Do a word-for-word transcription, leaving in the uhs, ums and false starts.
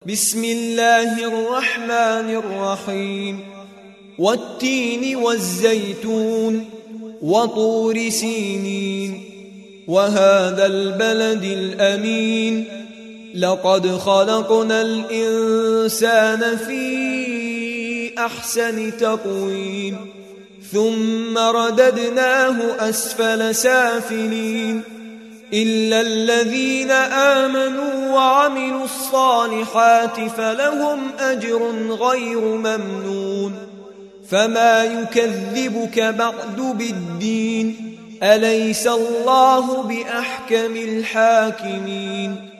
بسم الله الرحمن الرحيم والتين والزيتون وطور سينين وهذا البلد الأمين لقد خلقنا الإنسان في أحسن تقويم ثم رددناه أسفل سافلين إلا الذين آمنوا وعملوا الصالحات فلهم أجر غير ممنون فما يكذبك بعد بالدين أليس الله بأحكم الحاكمين